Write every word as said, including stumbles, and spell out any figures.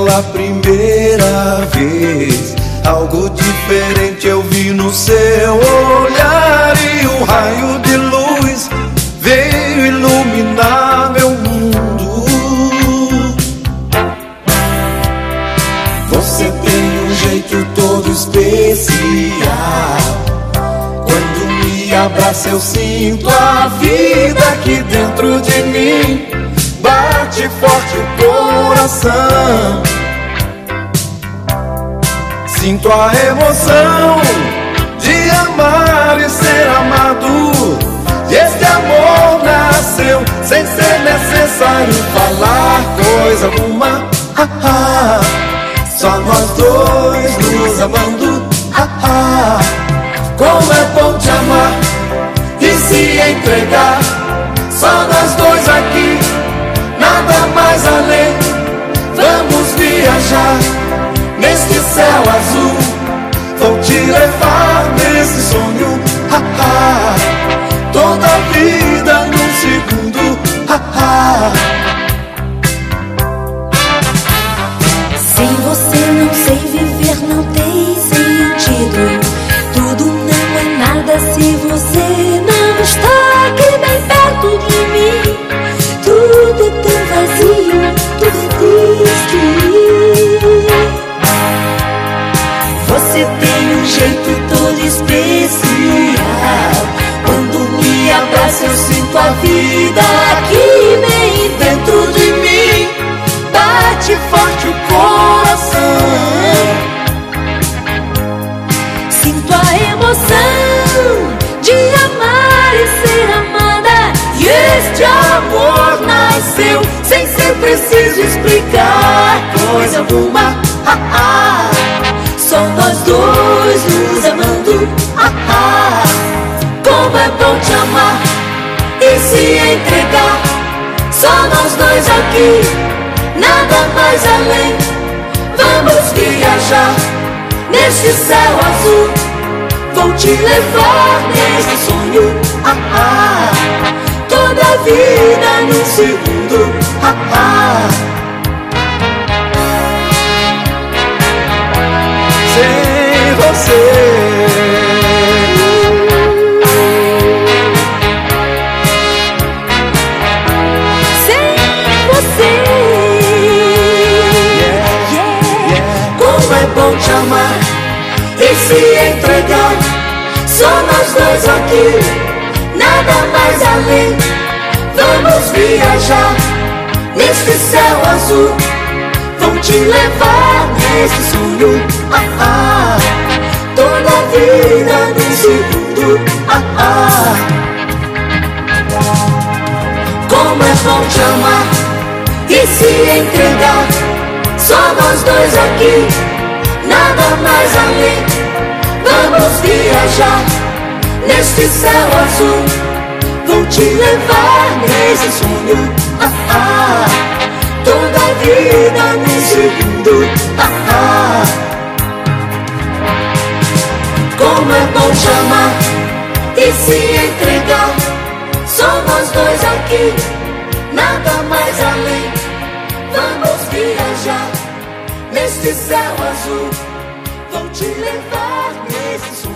a primeira vez, algo diferente eu vi no seu olhar, e um raio de luz veio iluminar meu mundo. Você tem um jeito todo especial, quando me abraça eu sinto a vida aqui dentro de mim. Bate forte o coração, sinto a emoção de amar e ser amado. E este amor nasceu sem ser necessário falar coisa alguma. Ah, ah, só nós dois nos amando. Ah, ah, como é bom te amar e se entregar. Só nós dois aqui, nada mais além. Vamos viajar neste céu azul, vou te levar nesse sonho. Ha, ha, toda a vida num segundo. Ha, ha. Sem você não sei viver, não tem sentido. Tudo não é nada se você não está aqui bem perto de mim. Tudo é tão vazio, tudo é triste. Você tem um jeito todo especial, quando me abraça eu sinto a vida aqui bem dentro de mim. Bate forte o coração, sinto a emoção de amar e ser amada. E este amor nasceu sem ser preciso explicar coisa alguma. Ah, ah, só nós dois nos amando. Ah, ah, como é bom te amar e se entregar. Só nós dois aqui, nada mais além. Vamos viajar neste céu azul, vou te levar nesse sonho. Ah, ah, toda a vida num segundo. Ah, ah. Sem você, sem você, yeah, yeah. yeah. Como é bom te amar e se entregar. Só nós dois aqui, nada mais além. Vamos viajar neste céu azul, vou te levar nesse sonho. Ah, ah, toda a vida num segundo. Ah, ah, como é bom te amar e se entregar. Só nós dois aqui, nada mais além. Vamos viajar neste céu azul, vou te levar nesse sonho. Ah, ah, toda a vida num segundo. Ah, ah, como é bom te amar e se entregar. Só nós dois aqui, nada mais além. Vamos viajar neste céu azul, vou te levar nesse sonho.